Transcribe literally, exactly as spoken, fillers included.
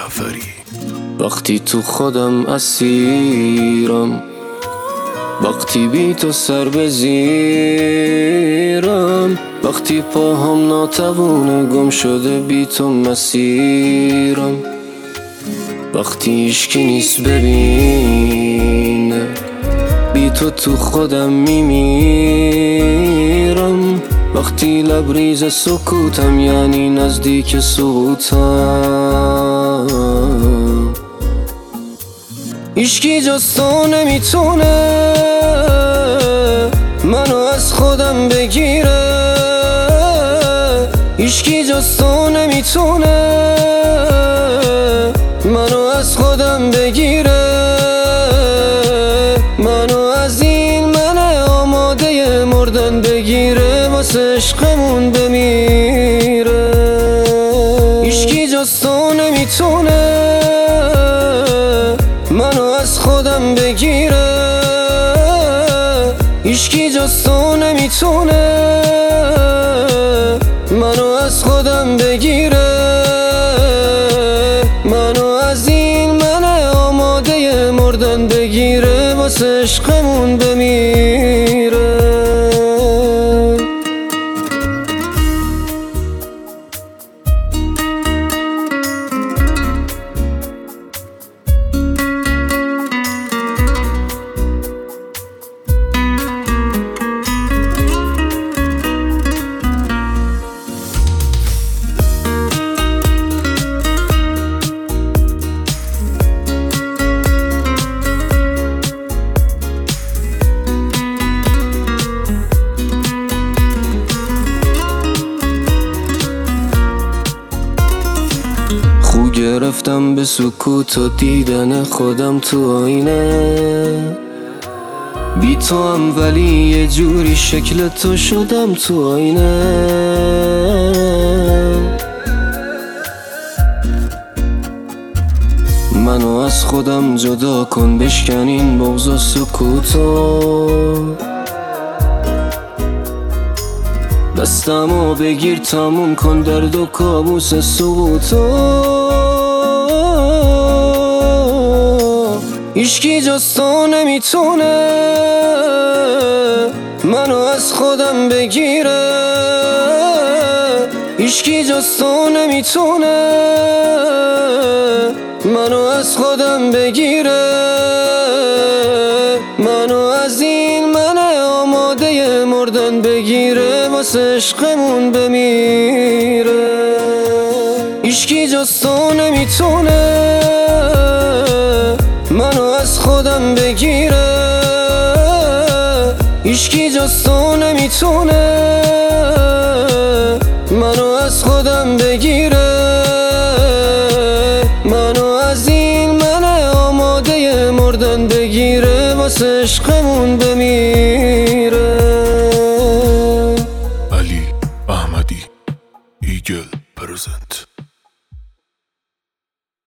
جعفری. وقتی تو خودم اسیرم، وقتی بی تو سر به زیرم، وقتی پاهم ناتوانه گم شده بی تو مسیرم، وقتی هیچکی نیست ببینه بی تو تو خودم میمیرم، وقتی لبریز سکوتم یعنی نزدیک سقوطم، هیچکی جز تو نمیتونه منو از خودم بگیره، هیچکی جز تو نمیتونه منو از خودم بگیره، منو از این من آماده مردن بگیره، واسه عشقمون بمیره، هیچکی جز تو نمیتونه منو از خودم بگیره، هیچکی جز تو نمیتونه منو از خودم بگیره، منو از این من آماده مردن بگیره، واسه عشقمون بمیره. خو گرفتم به سکوت و دیدن خودم تو آینه، بی تو هم ولی یه جوری شکل تو شدم تو آینه، منو از خودم جدا کن بشکن این بغض و سکوتو، دستمو بگیر تموم کن درد و کابوس سقوطو، هیچکی جز تو نمیتونه منو از خودم بگیره، هیچکی جز تو نمیتونه منو از خودم بگیره، منو از این من آماده مردن بگیره، واسه عشقمون بمیره، هیچکی جز تو نمیتونه منو از خودم بگیره، هیچکی جز تو نمیتونه منو از خودم بگیره، منو از این من آماده مردن بگیره، واسه عشقمون بمیره.